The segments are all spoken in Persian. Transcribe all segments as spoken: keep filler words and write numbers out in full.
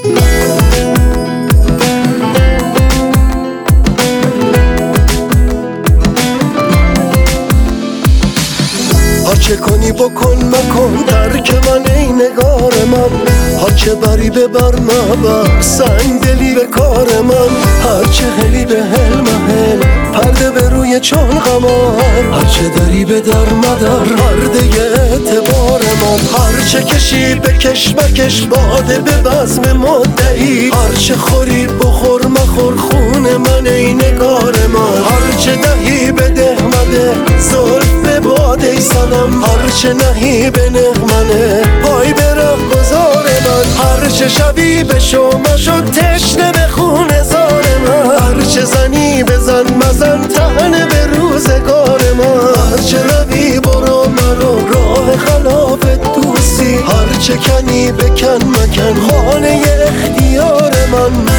هرچه کنی بکن مکن ترک من ای نگار من، هرچه بری ببر مبر سنگ دلی به کار من، هرچه هلی به هل محل پرده به روی چون قمر، هرچه دری به در مدر پرده اعتبار من، هرچه کشی بکش مکش باده به بزم مدعی، هرچه خوری بخور مخور خون من ای نگار من، هرچه دهی بده مده زلف باده ای سنم، هرچه نهی به نغمنه پای به رهگذار من، هرچه شبی به شما شد تشنه به خون زار من، هرچه زنی بزن مزن طعنه به روزگار من، هرچه روی برو مرو راه خلاف دوستی، هرچه کنی بکن مکن خانه اختیار من.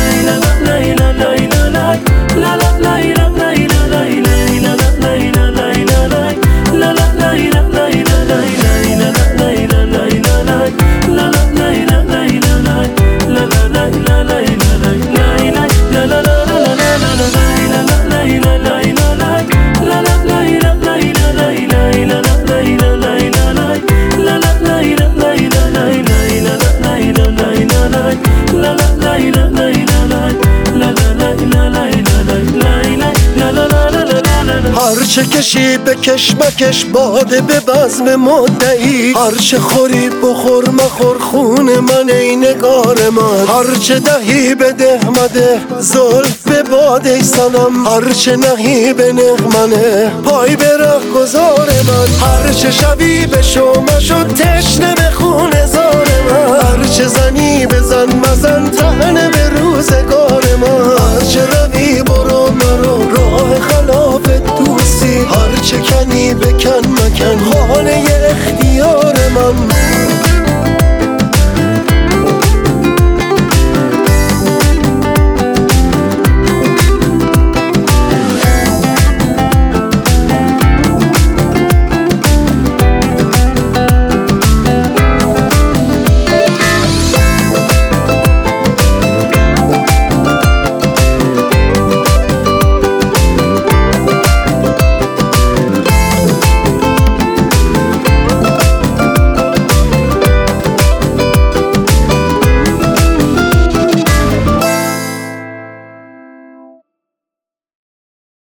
هرچه کشی بکش مکش باده به بزم مدعی، هرچه خوری بخور مخور خون من ای نگار من، هرچه دهی بده مده زلف به باده ای سنم، هرچه نهی به نغمنه پای به رهگذار من، هرچه شبی به شما شد تشنه به خون زار من، هرچه زنی بزن مزن طعنه به روزگار من، هرچه روی برو مرو راه خلاف دوستی، هرچه کنی بکن مکن خانه اختیار من.